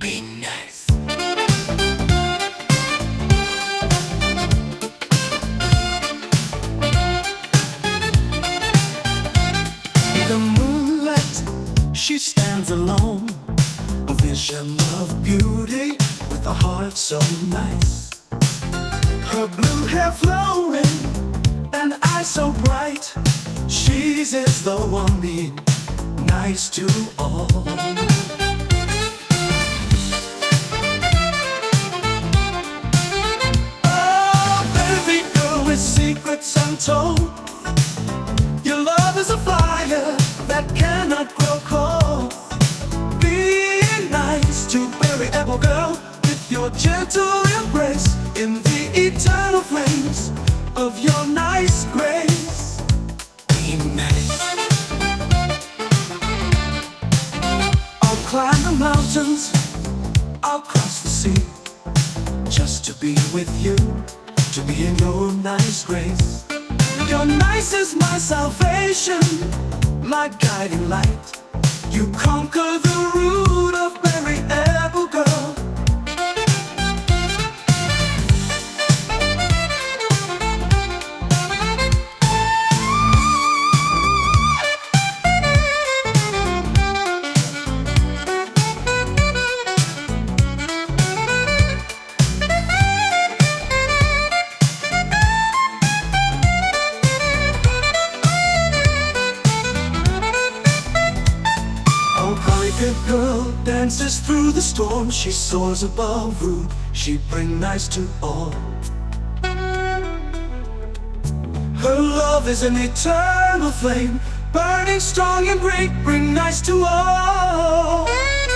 Be nice. The moonlight, she stands alone, a vision of beauty with a heart so nice. Her blue hair flowing and eyes so bright, she's is the one being nice to all. Secrets untold. Your love is a fire that cannot grow cold. Be nice to every apple girl with your gentle embrace in the eternal flames of your nice grace. Be nice. I'll climb the mountains, I'll cross the sea, just to be with you, to be in your nice grace. Your nice is my salvation, my guiding light. You conquer the root of every apple girl. Good girl dances through the storm. She soars above rude, she brings nice to all. Her love is an eternal flame, burning strong and great, bring nice to all.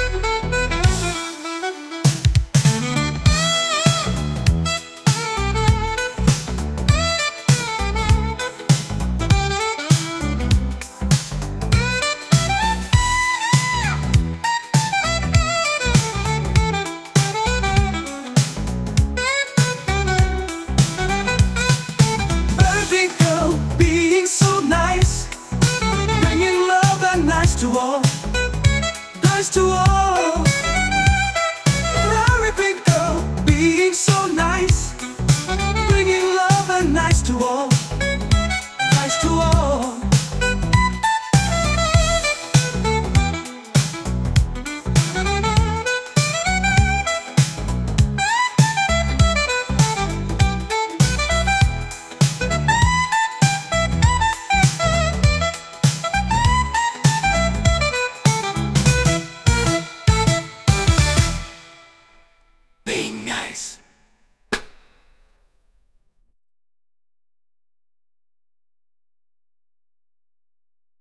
To all, nice to all. Very big girl, being so nice, bringing love and nice to all, nice to all. Be nice.